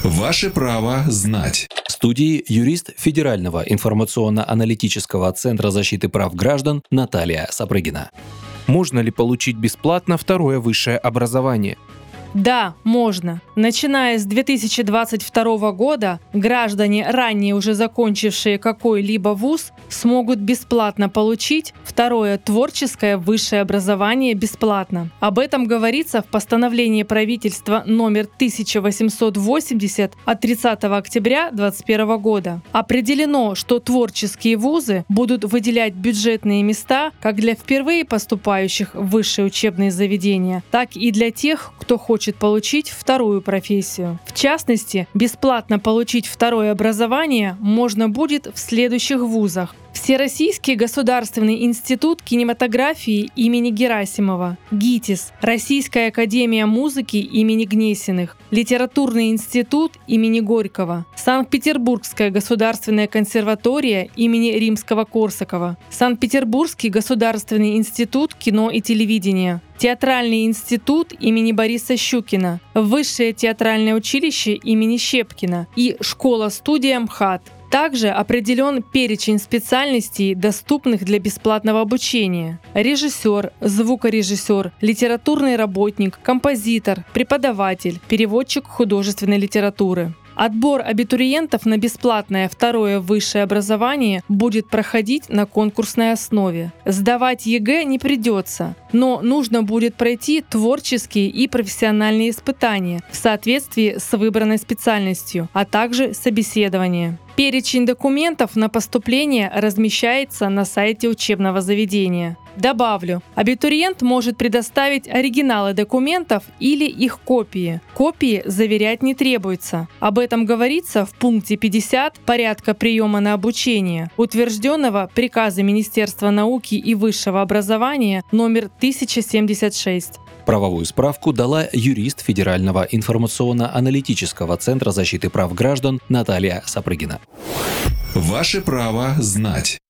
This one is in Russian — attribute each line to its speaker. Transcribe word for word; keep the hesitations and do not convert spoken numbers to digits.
Speaker 1: Ваше право знать.
Speaker 2: В студии юрист Федерального информационно-аналитического центра защиты прав граждан Наталья Сапрыгина.
Speaker 3: Можно ли получить бесплатно второе высшее образование?
Speaker 4: Да, можно. Начиная с две тысячи двадцать второго года граждане, ранее уже закончившие какой-либо вуз, смогут бесплатно получить второе творческое высшее образование бесплатно. Об этом говорится в постановлении правительства номер тысяча восемьсот восемьдесят от тридцатого октября две тысячи двадцать первого года. Определено, что творческие вузы будут выделять бюджетные места как для впервые поступающих в высшие учебные заведения, так и для тех, кто хочет получить вторую профессию. В частности, бесплатно получить второе образование можно будет в следующих вузах: Всероссийский государственный институт кинематографии имени Герасимова, ГИТИС, Российская академия музыки имени Гнесиных, Литературный институт имени Горького, Санкт-Петербургская государственная консерватория имени Римского-Корсакова, Санкт-Петербургский государственный институт кино и телевидения, Театральный институт имени Бориса Щукина, Высшее театральное училище имени Щепкина и школа-студия МХАТ. Также определен перечень специальностей, доступных для бесплатного обучения: режиссер, звукорежиссер, литературный работник, композитор, преподаватель, переводчик художественной литературы. Отбор абитуриентов на бесплатное второе высшее образование будет проходить на конкурсной основе. Сдавать ЕГЭ не придется, но нужно будет пройти творческие и профессиональные испытания в соответствии с выбранной специальностью, а также собеседование. Перечень документов на поступление размещается на сайте учебного заведения. Добавлю, абитуриент может предоставить оригиналы документов или их копии. Копии заверять не требуется. Об этом говорится в пункте пятьдесят порядка приема на обучение, утвержденного приказом Министерства науки и высшего образования номер тысяча семьдесят шесть.
Speaker 2: Правовую справку дала юрист Федерального информационно-аналитического центра защиты прав граждан Наталья Сапрыгина.
Speaker 1: Ваше право знать.